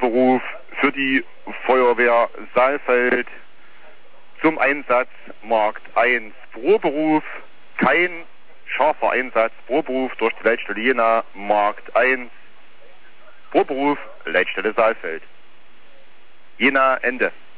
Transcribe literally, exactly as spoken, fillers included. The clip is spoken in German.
Proberuf für die Feuerwehr Saalfeld zum Einsatz Markt eins. Proberuf, kein scharfer Einsatz. Proberuf durch die Leitstelle Jena, Markt eins. Proberuf, Leitstelle Saalfeld. Jena, Ende.